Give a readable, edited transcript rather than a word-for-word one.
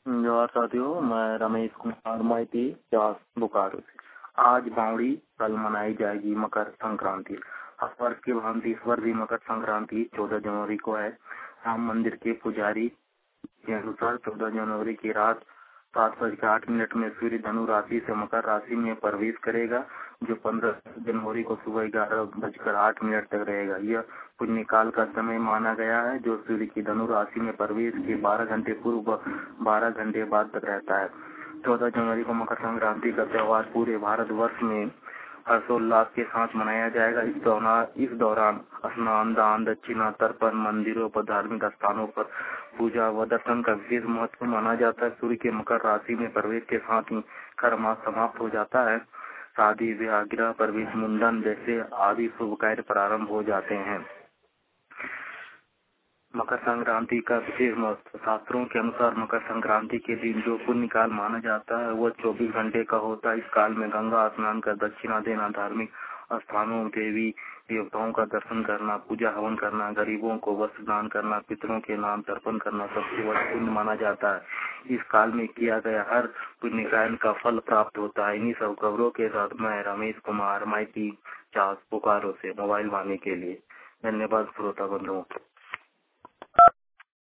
जोहार साथियों, मैं रमेश कुमार माइती बोकारो से। आज बावड़ी, कल मनाई जाएगी मकर संक्रांति। हर वर्ष की भांति इस वर्ष भी मकर संक्रांति 14 जनवरी को है। राम मंदिर के पुजारी के अनुसार 14 जनवरी की रात 7:08 में सूर्य धनु राशि से मकर राशि में प्रवेश करेगा, जो 15 जनवरी को सुबह 11:08 तक रहेगा। यह पुण्य काल का समय माना गया है, जो सूर्य की धनु राशि में प्रवेश के 12 घंटे पूर्व 12 घंटे बाद तक रहता है। 14 जनवरी को मकर संक्रांति का त्योहार पूरे भारत वर्ष में हर्षोल्लास के साथ मनाया जाएगा। इस दौरान स्नान, दान, दक्षिणा, तर्पण, मंदिरों पर, धार्मिक स्थानों पर पूजा व दर्शन का विशेष महत्व माना जाता है। सूर्य के मकर राशि में प्रवेश के साथ ही खर मास समाप्त हो जाता है। शादी, विवाह, गृह प्रवेश, मुंडन जैसे आदि शुभ कार्य प्रारंभ हो जाते हैं। मकर संक्रांति का विशेष महत्व। शास्त्रों के अनुसार मकर संक्रांति के दिन जो पुण्य काल माना जाता है वह 24 घंटे का होता है। इस काल में गंगा स्नान कर दक्षिणा देना, धार्मिक स्थानों, देवी देवताओं का दर्शन करना, पूजा हवन करना, गरीबों को वस्त्र दान करना, पितरों के नाम तर्पण करना सबसे बड़ा पुण्य माना जाता है। इस काल में किया गया हर पुण्य कार्य का फल प्राप्त होता है। इन्हीं सब खबरों के साथ मैं रमेश कुमार माइती बोकारो से मोबाइल वाणी के लिए। धन्यवाद श्रोता बंधुओं।